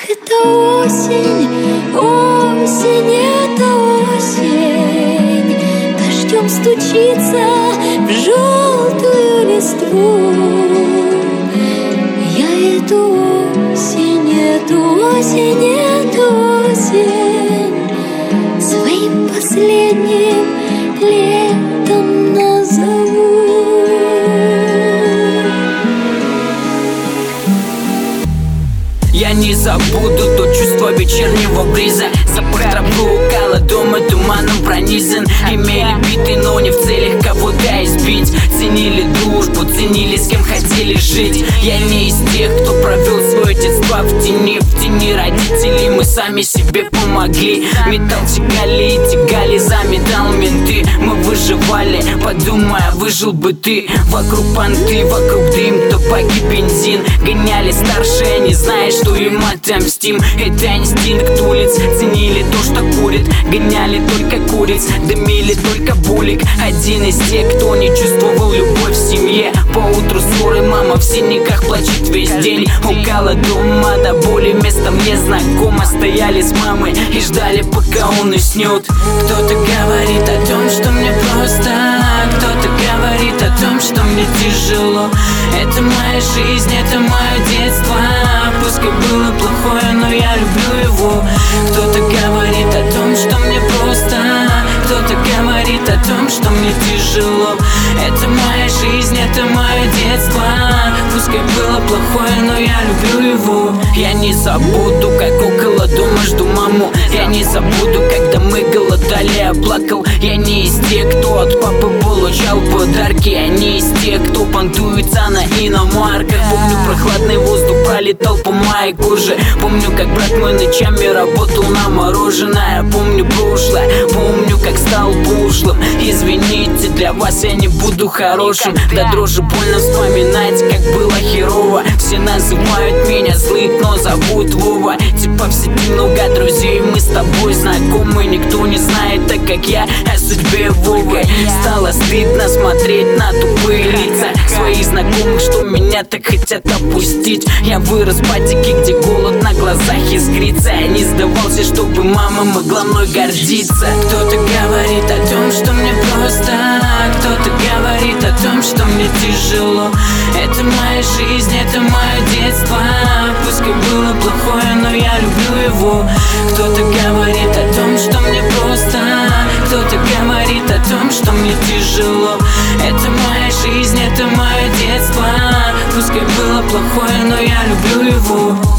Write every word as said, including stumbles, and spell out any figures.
Это осень, осень, это осень, дождем стучится в желтую листву. Я эту осень, эту осень, эту осень своим последним летом назову. Я не забуду то чувство вечернего бриза. Запах травы у кала дома туманом пронизан. Имели биты, но не в целях кого-то избить. Ценили дружбу, ценили, с кем хотели жить. Я не из тех, кто провел свое детство в тени. В тени родителей мы сами себе помогли. Металл тягали и тягали за металл менты. Мы выживали, подумая, выжил бы ты. Вокруг понты, вокруг дым, то погиб бензин. Гоняли старшие, не зная, что им отомстим. Это инстинкт улиц, ценили то, что курит. Гоняли только куриц, дымили только булик. Один из тех, кто не чувствовал любовь в семье. Поутру ссоры, мама в синяках плачет весь день. Около дома до боли место мне знакомо. Стояли с мамой и ждали, пока он уснет. Кто-то говорит о том, что мне просто, кто-то говорит о том, что мне тяжело. Это моя жизнь, это мое детство. Пускай было плохое, но я люблю его. Кто-то говорит о том, что мне просто, кто-то говорит о том, что мне тяжело. Это моя жизнь, это мое детство. Пускай было плохое, но я люблю его. Я не забуду, как около дома жду маму. Я не забуду, когда мы голодали, я плакал. Я не из тех, кто от папы получал подарки. Я не из тех, кто понтуется на иномарках. Помню, прохладный воздух пролетал по моей коже. Помню, как брат мой ночами работал на мороженое. Помню прошлое, помню, как стал пошлым. Извините, для вас я не буду хорошим. До дрожи больно вспоминать, как было херово. Все называют меня злым, но зовут Вова. Типа в сети много друзей, мы с тобой знакомы. Никто не знает, так как я, о судьбе Вовы. Стало стыдно смотреть на тупые лица своих знакомых, что меня так хотят опустить. Я вырос в падике, где голод на глазах искрится. Я не сдавался, чтобы мама могла мной гордиться. Кто-то говорит о том, что мне просто, кто-то говорит о том, что мне тяжело. Это моя жизнь, это мое детство. Пускай было плохое, но я люблю его. Кто-то говорит о том, что мне просто, кто-то говорит о том, что мне тяжело. Это моя жизнь, это мое детство. Пускай было плохое, но я люблю его.